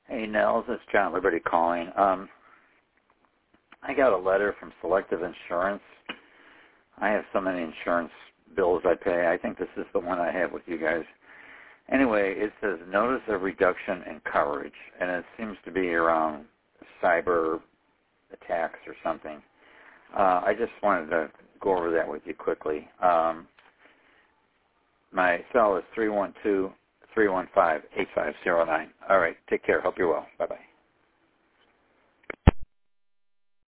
Hey, Nels, it's John Liberty calling. I got a letter from Selective Insurance. I have so many insurance bills I pay. I think this is the one I have with you guys. Anyway, it says notice of reduction in coverage, and it seems to be around cyber attacks or something. I just wanted to go over that with you quickly. My cell is 312-315-8509. All right, take care. Hope you're well. Bye-bye.